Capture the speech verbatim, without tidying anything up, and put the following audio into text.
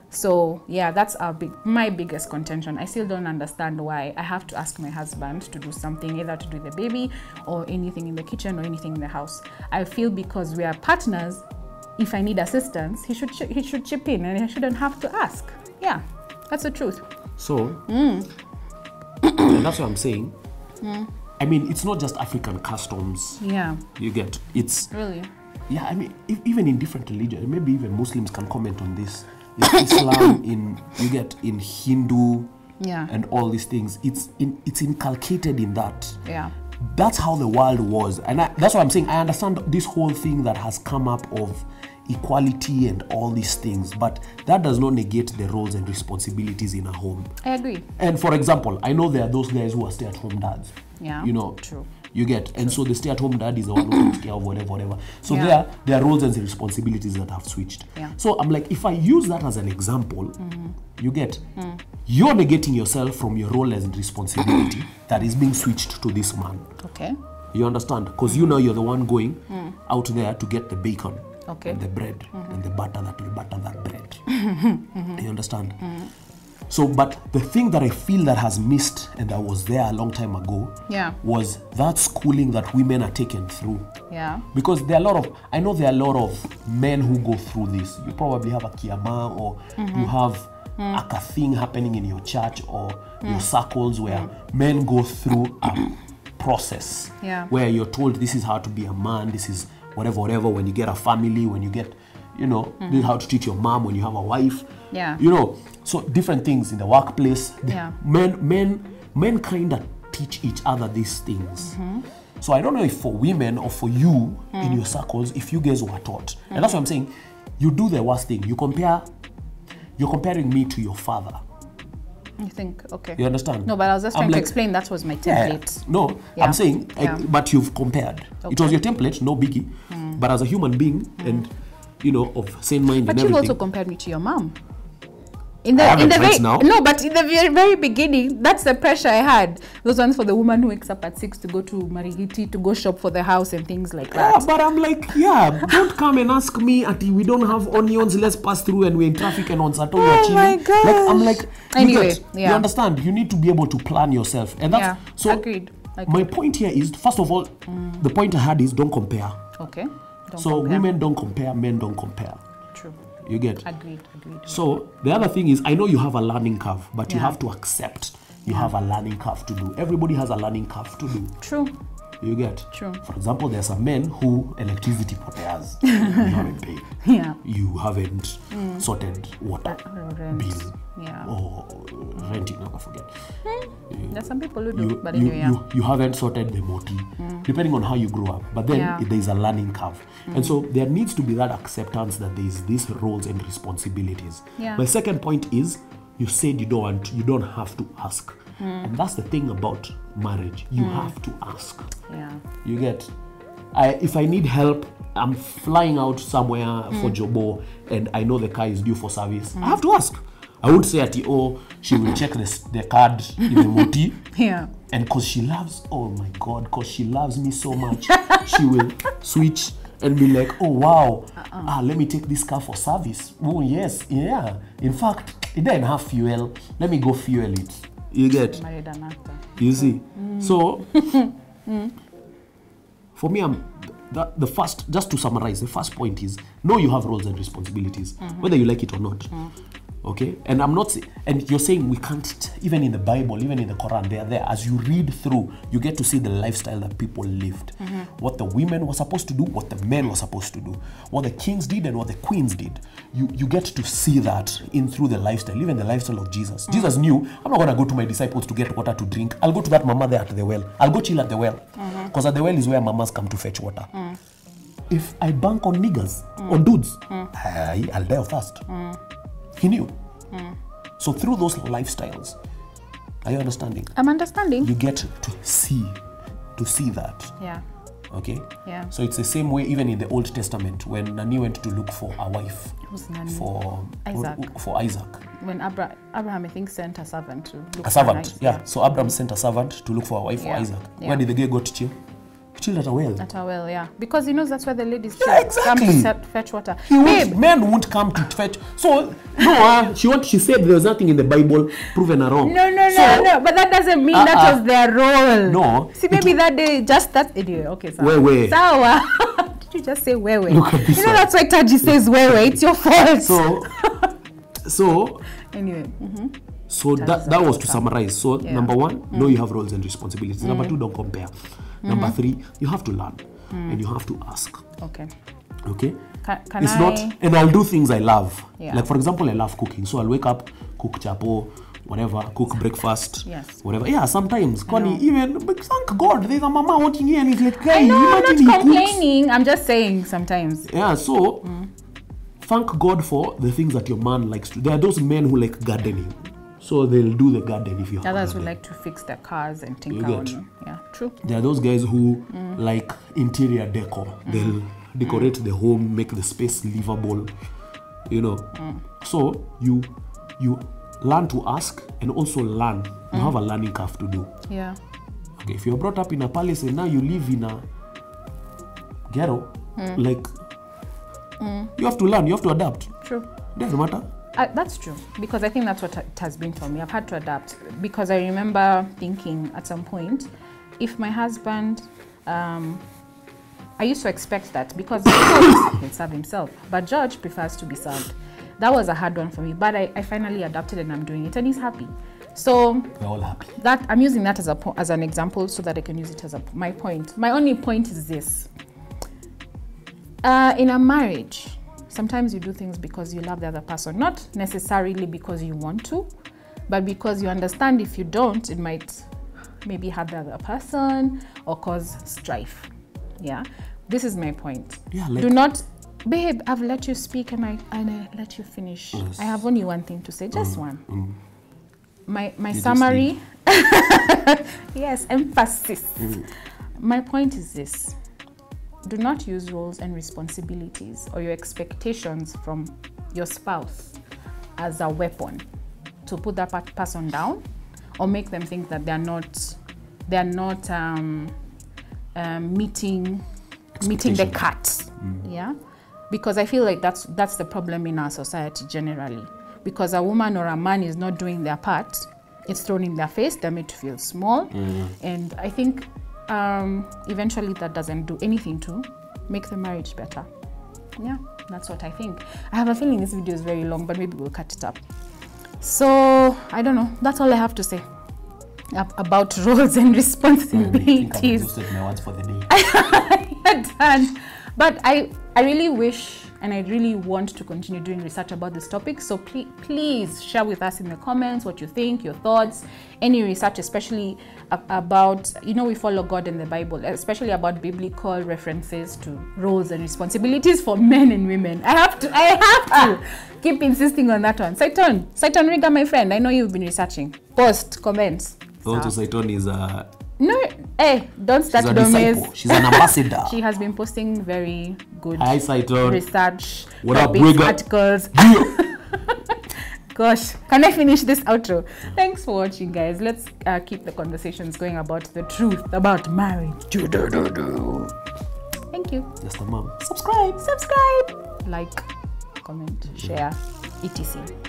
So yeah, that's our big, my biggest contention. I still don't understand why I have to ask my husband to do something, either to do the baby or anything in the kitchen or anything in the house. I feel because we are partners, if I need assistance, he should ch- he should chip in, and I shouldn't have to ask. Yeah, that's the truth. So, mm. and that's what I'm saying. Mm. I mean, it's not just African customs. Yeah. You get, it's... Really? Yeah, I mean, if, even in different religions, maybe even Muslims can comment on this. In Islam, in, you get, in Hindu, yeah, and all these things, it's in, it's inculcated in that. Yeah. That's how the world was. And I, that's what I'm saying. I understand this whole thing that has come up of equality and all these things, but that does not negate the roles and responsibilities in a home. I agree. And for example, I know there are those guys who are stay-at-home dads. Yeah. You know, true. You get, and so the stay-at-home dad is the one who takes care of whatever, whatever. So yeah. there, there are roles and responsibilities that have switched. Yeah. So I'm like, if I use that as an example, mm-hmm. you get, mm. you're negating yourself from your role and responsibility that is being switched to this man. Okay. You understand? Because you know you're the one going mm. out there to get the bacon, okay, and the bread, mm-hmm. and the butter that will butter that bread. Mm-hmm. You understand? Mm-hmm. So, but the thing that I feel that has missed and that was there a long time ago, yeah, was that schooling that women are taken through. Yeah. Because there are a lot of, I know there are a lot of men who go through this. You probably have a kiama, or mm-hmm. you have mm. a thing happening in your church or mm. your circles where mm. men go through a process, yeah, where you're told this is how to be a man, this is whatever, whatever, when you get a family, when you get, you know, mm-hmm. this is how to treat your mom when you have a wife. Yeah. You know, so different things in the workplace. Yeah. Men, men, men kind of teach each other these things. Mm-hmm. So I don't know if for women or for you mm. in your circles, if you guys were taught. Mm-hmm. And that's what I'm saying. You do the worst thing. You compare, you're comparing me to your father. You think, okay. You understand? No, but I was just I'm trying like, to explain that was my template. Yeah, no, yeah. I'm saying, yeah. I, but you've compared. Okay. It was your template, no biggie. Mm. But as a human being mm. and, you know, of sane mind but and everything. But you've also compared me to your mom. In the, I have in the friends very, now. No, but in the very, very beginning, that's the pressure I had. Those ones for the woman who wakes up at six to go to Marigiti, to go shop for the house and things like that. Yeah, but I'm like, yeah, don't come and ask me, Ati, we don't have onions, let's pass through and we're in traffic and on Saturday we're chilling. Oh my God. Like, I'm like, anyway, get, yeah. you understand, you need to be able to plan yourself. And that's, yeah, so agreed. agreed. My point here is, first of all, mm. the point I had is don't compare. Okay. Don't so compare. Women don't compare, men don't compare. True. You get? Agreed, agreed. So the other thing is, I know you have a learning curve, but yeah. you have to accept you yeah. have a learning curve to do. Everybody has a learning curve to do. True. You get? True. For example, there's some men who electricity poteas. You haven't paid. Yeah. You haven't mm. sorted water uh, bill. Yeah. Or renting, I forget. Mm. You, There's some people who do, you, but you, anyway, yeah. you, you haven't sorted the moti, mm. depending on how you grow up. But then yeah. there's a learning curve. Mm. And so there needs to be that acceptance that there's these roles and responsibilities. Yeah. My second point is, you said you don't want, you don't have to ask. Mm. And that's the thing about marriage. You mm. have to ask. Yeah. You get, I, if I need help, I'm flying out somewhere mm. for Jobo and I know the car is due for service, mm. I have to ask. I would say at the oh, she will check the, the card in the moti. Yeah. And because she loves, oh my God, because she loves me so much, she will switch and be like, oh wow, uh-uh. ah, let me take this car for service. Oh yes, yeah. In fact, it doesn't have fuel. Let me go fuel it. You get? Married an actor. You see? Mm. So, mm. for me, I'm the, the first, just to summarize, the first point is, know you have roles and responsibilities, mm-hmm. whether you like it or not. Mm. Okay, and I'm not, and you're saying we can't, even in the Bible, even in the Quran, they are there. As you read through, you get to see the lifestyle that people lived. Mm-hmm. What the women were supposed to do, what the men were supposed to do, what the kings did and what the queens did. You you get to see that in through the lifestyle, even the lifestyle of Jesus. Mm-hmm. Jesus knew, I'm not going to go to my disciples to get water to drink. I'll go to that mama there at the well. I'll go chill at the well. Because mm-hmm. at the well is where mamas come to fetch water. Mm. If I bank on niggas, mm. on dudes, mm. I, I'll die of thirst. Mm. He knew. Mm. So through those lifestyles, are you understanding? I'm understanding. You get to see, to see that. Yeah. Okay? Yeah. So it's the same way even in the Old Testament when Nani went to look for a wife. Who's Nani? For Isaac. For Isaac. When Abra- Abraham, I think, sent a servant to look a for servant, Isaac. yeah. So Abraham sent a servant to look for a wife yeah. for Isaac. Yeah. Where did the girl go to chill? chilled at a well. At a well, yeah. Because he knows that's where the ladies chill. Yeah, exactly. Come to set, fetch water. He Babe. won't, men won't come to fetch. So, no, uh, she want, she said there was nothing in the Bible proving her wrong. No, no, so, no, no. But that doesn't mean uh, that uh, was their role. No. See, maybe that day, just that idiot. Okay, sorry. Where, where? Sawa. Did you just say where, where? Look at this You know, one. that's why Taji says where, where. It's your fault. So, so, anyway. Mm-hmm. so that, that was to summarize. So, Yeah. number one, Mm. know you have roles and responsibilities. Number two, don't compare. Mm-hmm. Number three, you have to learn and you have to ask. Okay. Okay? Can, can It's I... not, and I'll do things I love. Yeah. Like, for example, I love cooking. So, I'll wake up, cook chapo, whatever, cook breakfast, Yes. whatever. Yeah, sometimes, Kwani, even, but thank God, there's a mama watching here and it's like, I hey, know, I'm imagine not he cooks. complaining. I'm just saying sometimes. Yeah, so thank God for the things that your man likes to. There are those men who like gardening, so they'll do the garden if you have. Others garden. would like to fix their cars and tinker You on get. them. Yeah, true. There are those guys who like interior decor. They'll decorate the home, make the space livable. You know, so you you learn to ask and also learn. You have a learning curve to do. Yeah. Okay, if you're brought up in a palace and now you live in a ghetto, like you have to learn, you have to adapt. True. Doesn't matter. Uh, that's true, because I think that's what it has been for me. I've had to adapt, because I remember thinking at some point, if my husband, um, I used to expect that, because he can serve himself, but George prefers to be served. That was a hard one for me, but I, I finally adapted and I'm doing it, and he's happy. So We're all happy. that I'm using that as a po- as an example so that I can use it as a, my point. My only point is this: uh, in a marriage, sometimes you do things because you love the other person, not necessarily because you want to, but because you understand if you don't, it might maybe hurt the other person or cause strife. Yeah, this is my point. Yeah, like- do not, babe, I've let you speak and I and I let you finish. Yes. I have only one thing to say, just one. Mm. My my You just summary. Yes, emphasis. My point is this: do not use roles and responsibilities or your expectations from your spouse as a weapon to put that pa- person down or make them think that they're not they're not um, um, meeting meeting the cut. Yeah, because I feel like that's that's the problem in our society generally. Because a woman or a man is not doing their part, it's thrown in their face, they're made to feel small. Mm. And I think um, eventually that doesn't do anything to make the marriage better. Yeah, that's what I think. I have a feeling this video is very long, but maybe we'll cut it up. So, I don't know. That's all I have to say ab- about roles and responsibilities. I think I've exhausted my words for the day. You're done. But I, I really wish and I really want to continue doing research about this topic. So please, please share with us in the comments what you think, your thoughts, any research, especially a- about, you know, we follow God in the Bible, especially about biblical references to roles and responsibilities for men and women. I have to, I have to keep insisting on that one. Saiton, Saiton Riga, my friend, I know you've been researching. Post, comments. Also, Saiton is a... No, hey, don't start She's a Gomez. disciple. She's an ambassador. She has been posting very good Hi, Saiton. research, What up, topics, Wigger? articles. Gosh, can I finish this outro? Thanks for watching, guys. Let's uh, keep the conversations going about the truth about marriage. Thank you. Just a mom. Subscribe. Subscribe. Like, comment, share, et cetera.